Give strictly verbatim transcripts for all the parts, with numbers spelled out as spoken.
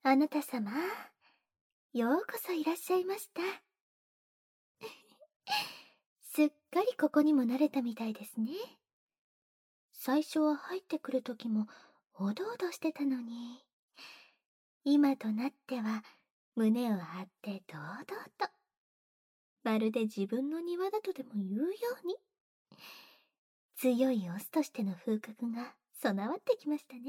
あなた様、ようこそいらっしゃいました。すっかりここにも慣れたみたいですね。最初は入ってくるときもおどおどしてたのに、今となっては胸を張って堂々と、まるで自分の庭だとでも言うように、強いオスとしての風格が備わってきましたね。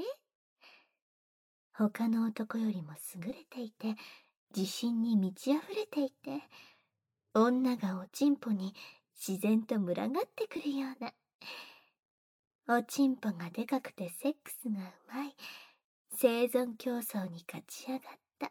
他の男よりも優れていて、自信に満ち溢れていて、女がおちんぽに自然と群がってくるような、おちんぽがでかくてセックスがうまい、生存競争に勝ち上がった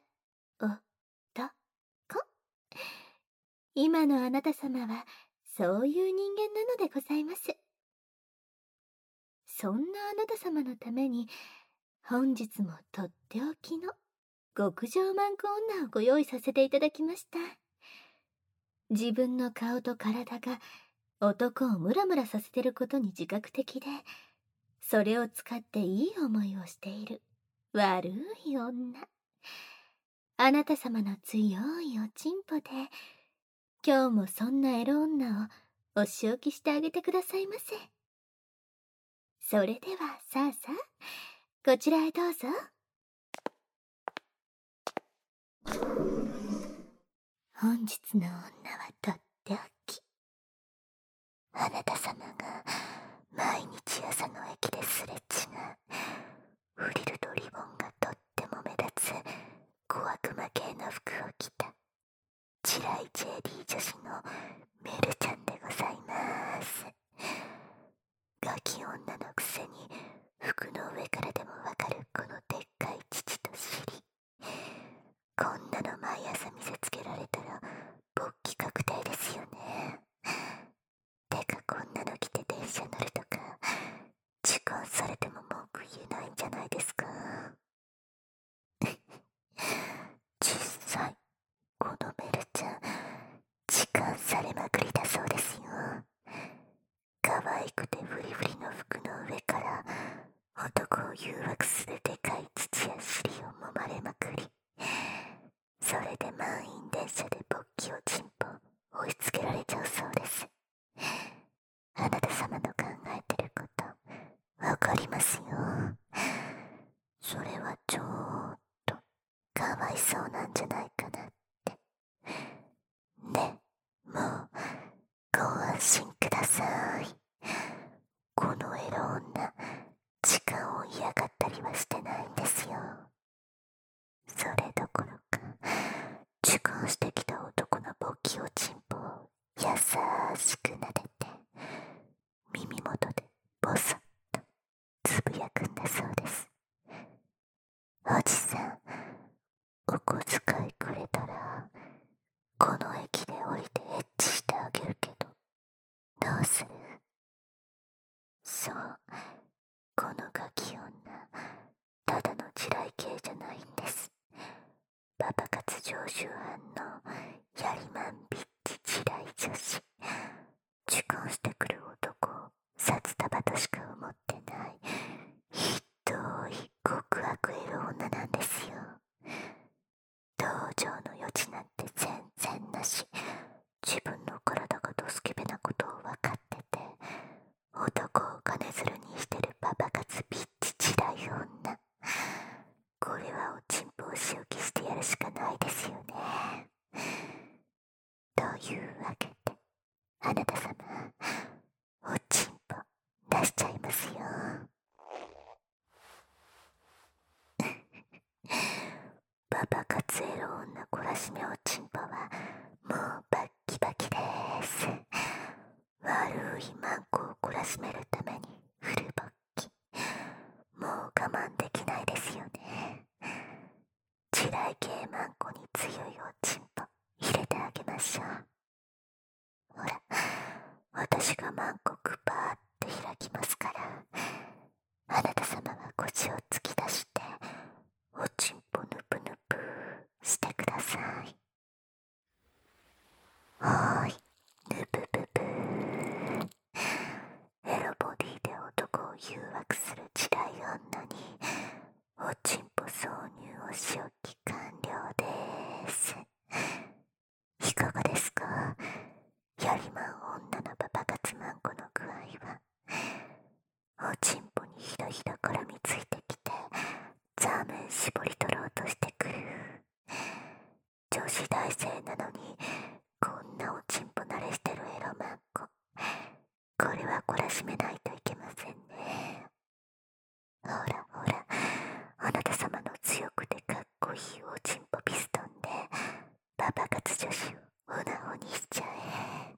男。今のあなた様はそういう人間なのでございます。そんなあなた様のために、本日もとっておきの極上マンコ女をご用意させていただきました。自分の顔と体が男をムラムラさせてることに自覚的で、それを使っていい思いをしている悪い女。あなた様の強いおちんぽで、今日もそんなエロ女をお仕置きしてあげてくださいませ。それではさあさあ、こちらへどうぞ。本日の女はとっておき。あなた様が毎日朝の駅ですれ違うフリルとリボンがとっても目立つ小悪魔系の服を着た地雷 ジェーディー 女子のメルちゃんでございます。ガキ女のくせに服の上からでもわかるこのでっかい乳と尻。こんなの毎朝見せつけられたら勃起確定ですよね。てかこんなの着て電車乗るとか痴漢されても文句言えないんじゃないですか。実際このメルちゃん痴漢されまくりだそうですよ。可愛くてフリフリの服の上から男を誘惑するでかい乳や尻を揉まれまくり、それで満員電車で勃起をチンポ追いつけられちゃうそうです。あなた様の考えてることわかりますよ。それはちょっとかわいそうなんじゃないかなって。ね、もうご安心ください。このエロ女、痴漢を嫌がったりはしてないんですよ。それどころか痴漢してきた男の勃起おちんぽを優しく撫でて耳元でボソッとつぶやくんだそうです。おじさん、お小遣いくれたらこの駅で降りてエッチしてあげるけどどうする？そう、このガキ女ただの地雷系じゃないんです。パパ活常習犯のやりまんビッチ地雷女子。痴漢してくる男を札束としか思ってないひどい極悪エロ女なんですよ。同情の余地なんて全然なし。自分の体がドスケベなことを分かってて男を金づるにしてるパパ活ビッチ地雷女。これはおちんぽを仕置きしてやるしかないですよね。というわけであなた様、おちんぽ出しちゃいますよ。パパ活エロ女懲らしめおちんぽはもうバッキバキです。悪いマンコを懲らしめるためにフル勃起。もう我慢できないですよね。地雷系マンコに強いおちんぽ入れてあげましょう。ほら、私がマンコクパーって開きますから、あなた様は腰を突き出しておちんぽぬぷぬぷしてください。おーい、ぬぷぷぷエロボディで男を誘惑する地雷女におちんぽ挿入をし置きーメン絞り取ろうとしてくる。女子大生なのにこんなおちんぽ慣れしてるエロマンコ、これは懲らしめないといけませんね。ほらほら、あなた様の強くてかっこいいおちんぽピストンでパパ活女子をオナホにしちゃえ。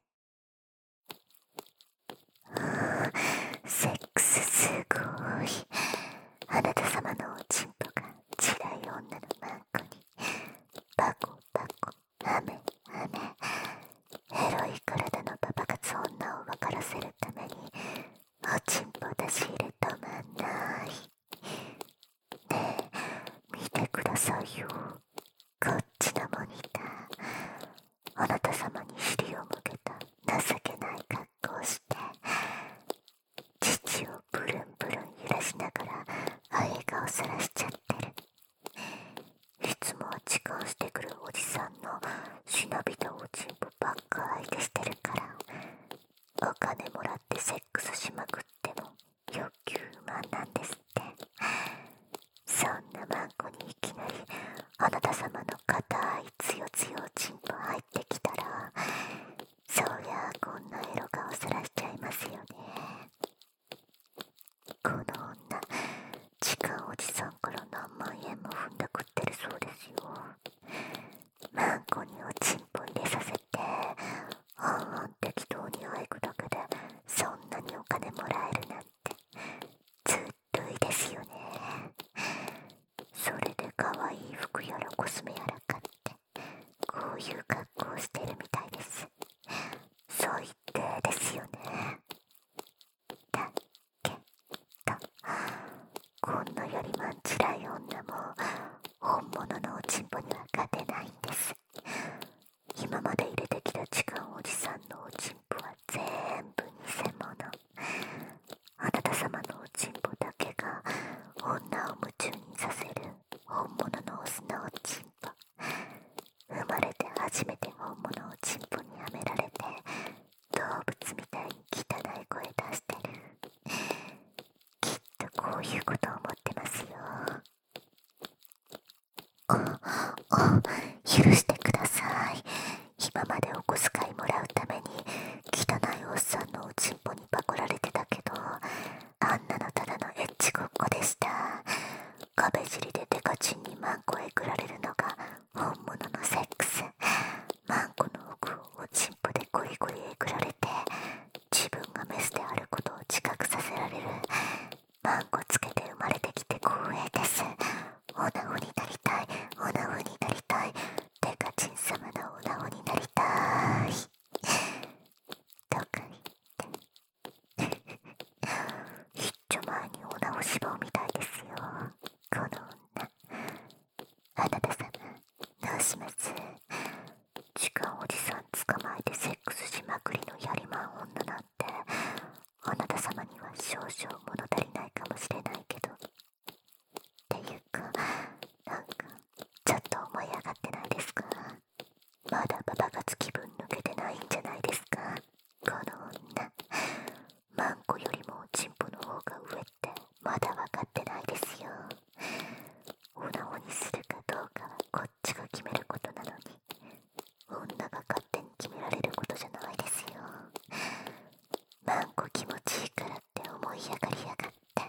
セックスすごい。あなた様のおちんぽが地雷女のマンコにパコパコアメアメ、エロい体のパパ活女を分からせるためにおちんぽ出し入れ止まんない。ねえ見てくださいよ、こっちのモニター。あなた様に尻を向けた情けない格好をして乳をブルンブルン揺らしながらあえ顔さらしちゃってる。いつもは痴漢してくるおじさんのしなびたおちんぽばっか相手してるから、お金もらってセックスしまくっても欲求不満なんですって。そんなマンコにいきなりあなた様の硬いつよつよおちんぽ入ってきたら、そりゃあこんなエロ顔さらしちゃいますよね。この女、痴漢おじさんから何万円も踏んだくってるそうですよ。マンコにおちんぽ入れさせてあんあん適当にあえぐだけでそんなにお金もらえるなんてずっといいですよね。それで可愛い服やらコスメやら買ってこういう格好をしてるみたいです。最低ですよね。だけどこんなやりまんちらい女も本物のおちんぽには勝てないんです。今まで入れてきた痴漢おじさんのおちんぽは全部偽物。あなた様のおちんぽだけが女を夢中にさせる本物のオスのおちんぽ。生まれて初めて本物おちんぽにはめられて動物みたいに汚い声出してる。きっとこういうこと思ってますよ。お、お、許してください。今までお小遣いもらうために汚いおっさんのおちんぽにパコられてたけど、あんなのただのエッチごっこでした。壁尻でデカチンにマンコへくられるのが本物のセックス。マンコの奥をおちんぽでゴリゴリえぐられて自分がメスであることを自覚させられる。マンコつけて生まれてきて光栄です。オナホになりたい、オナホになりたい、デカチン様のオナホになりたいとか言って一丁前にオナホ脂肪みたいですよ、この女。あなた様どうします？痴漢おじさん捕まえてセックスしまくりのやりまん女なんてあなた様には少々物足りないかもしれないけど、っていうかなんかちょっと思い上がってないですか？まだパパ活気分抜けてないんじゃないですか、この女。マンコよりもおちんぽの方が上ってまだ分かってないですよ。オナホにするかどうかはこっちが決めることなのに、女が勝手に決められることじゃないですよ。マンコ気持ちいいからって思い上がりやがって。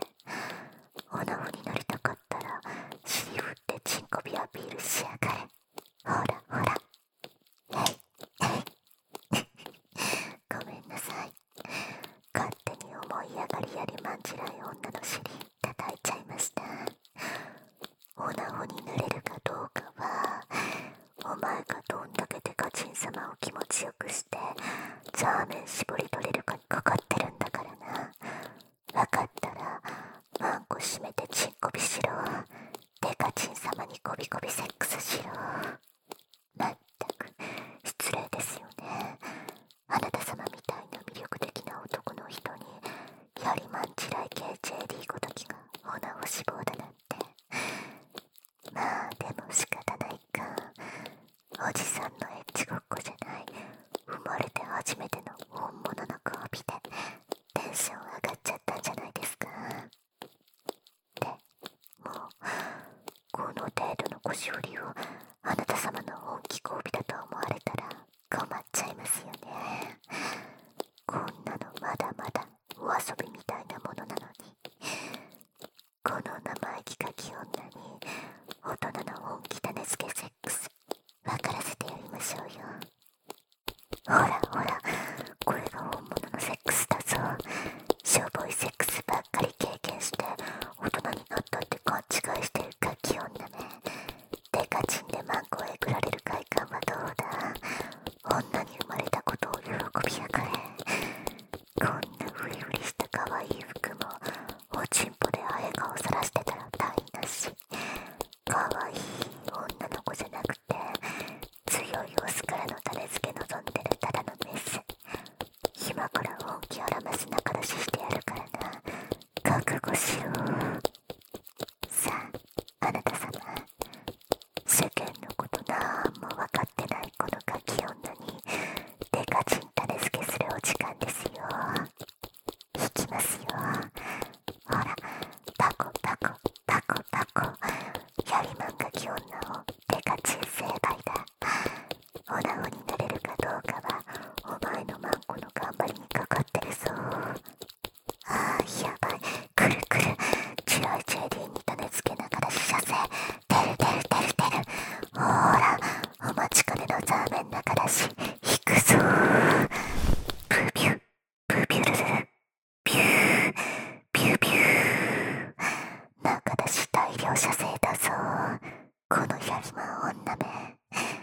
オナホになりたかったら尻振ってチンコビアピールしやがれ。ほらほら、えいえいごめんなさい、勝手に思い上がりやりまんじらい女の尻叩いちゃいました。オナホになれるかどうかはお前がどんだけデカチン様を気持ちよくしてザーメン絞り取れるかにかかってるんだからな。分かったらマンコ閉めてチンコビしろ。デカチン様にコビコビセックスしろ。まったく失礼ですよね。あなた様みたいな魅力的な男の人にやりまんちらい系 ジェーディー ごときがオナホ志望だなんて。まあでも仕方ないか。おじさんのエッチごっこじゃない、生まれて初めての本物の交尾でテンション上がっちゃったんじゃないですか。でもうこの程度の腰振りをあなた様の本気交尾だと思われたら困っちゃいますよね。こんなのまだまだお遊びみたいなものなのに、この生意気かき女に大人の本気種付けセックス分からせてやりましょうよ。ほらほら、これが本物のセックスだぞ。しょぼいセックスばっかり経験して大人になったって勘違いしてるガキ女め。デカチンでマンコをえぐられる快感はどうだ。女に生まれたことを喜びやがれ。こんなフリフリした可愛い服もおちんぽであえ顔さらしてたら台無し。可愛い女の子じゃなくて強いオスからの種付け望んでるただのメス。今から本気あらまし仲出ししてやるからな。覚悟しろ。さあ、あなた様、世間のことなんも分かってないこのガキ女にデカチン種付けするお時間ですよ。いきますよ。ほら、パコパコパコパコ、やりまんガキ女をデカチン成敗だ。おなごになれるかどうかはお前のマンコの頑張りにかかってるぞ。あーやばい、くるくる、白い ジェーディー に種付けながら死者せ。てるてるてるてる。ほら、お待ちかねのザーメン中出し引くぞ。ブビュブビュルルル、ビュービュービュー。中出し大量射精だぞ、このやりまん女め。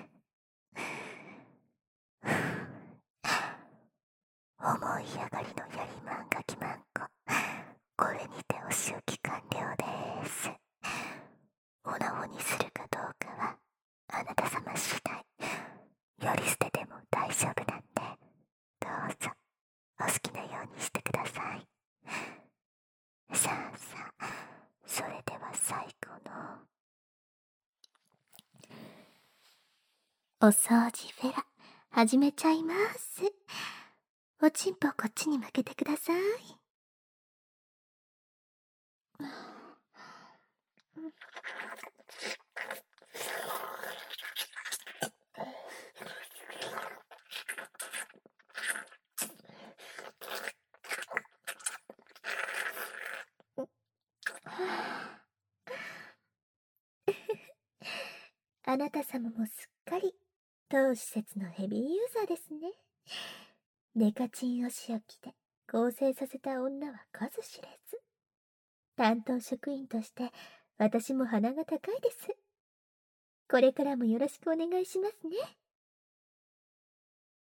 思い上がりのやりまんがきまんこ、これにてお仕置き完了です。おなごにするかどうかはあなた様次第。やり捨てでも大丈夫なんで、どうぞお好きなようにしてください。さあさあ、それでは最後のお掃除フェラ始めちゃいます。おちんぽこっちに向けてください。あなた様もすっかり当施設のヘビーユーザーですね。デカチンお仕置きで構成させた女は数知れず。担当職員として私も鼻が高いです。これからもよろしくお願いしますね。